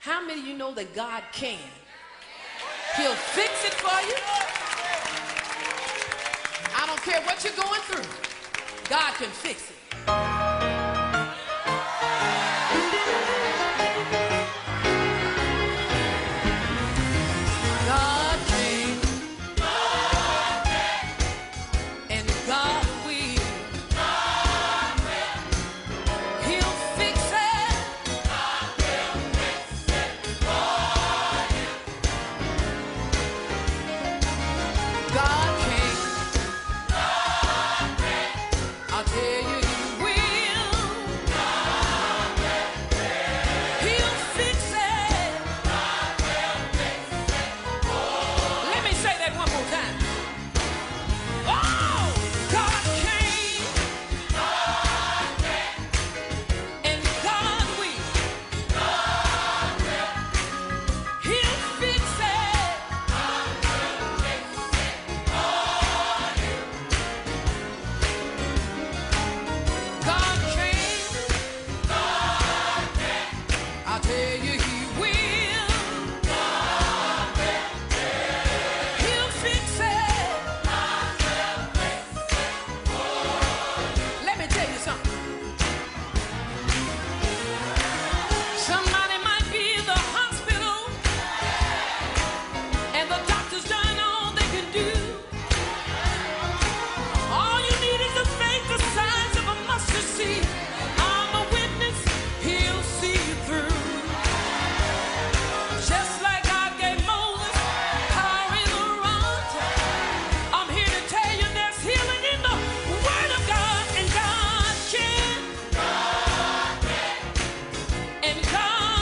How many of you know that God can? He'll fix it for you. I don't care what you're going through. God can fix it. God can. And God will. He'll fix it. God can. I'll tell you he will. He'll fix it. Let me say that one more time. Oh, God can. And God will. He'll fix it. God can. I'll tell you he will. He'll fix it. Let me tell you something. Somebody might be in the hospital and the doctor's done all they can do. All you need is the faith the size of a mustard seed. I'm a witness, he'll see you through. Just like God gave Moses power in the rod, I'm here to tell you there's healing in the Word of God, and God can. And God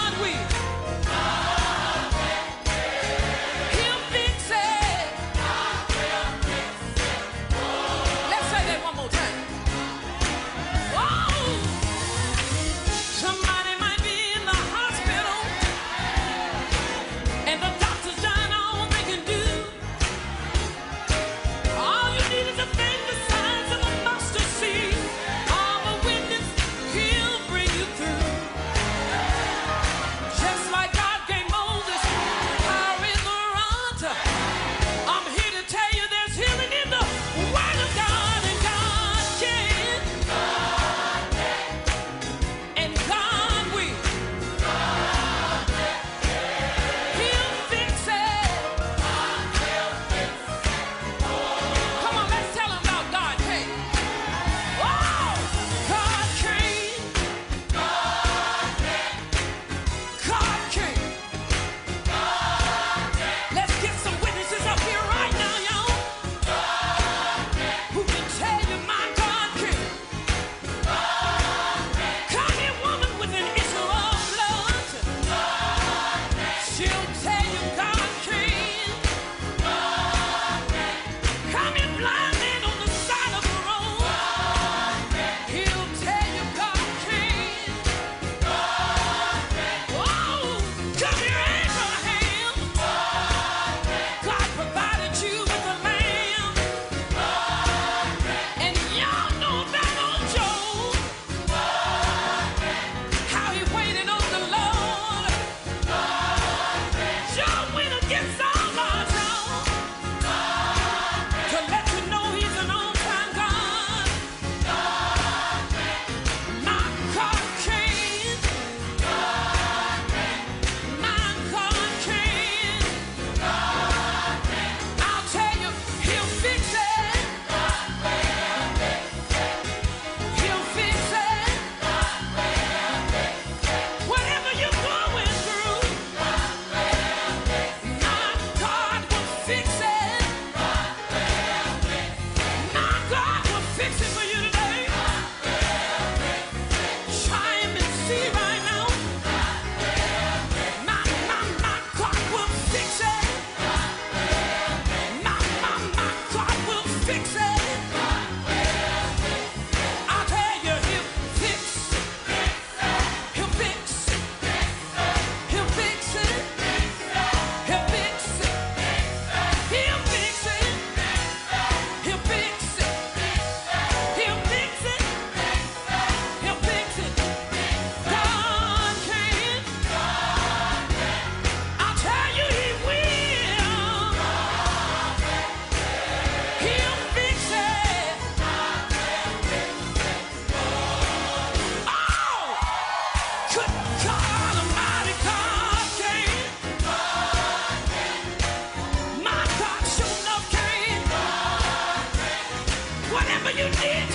need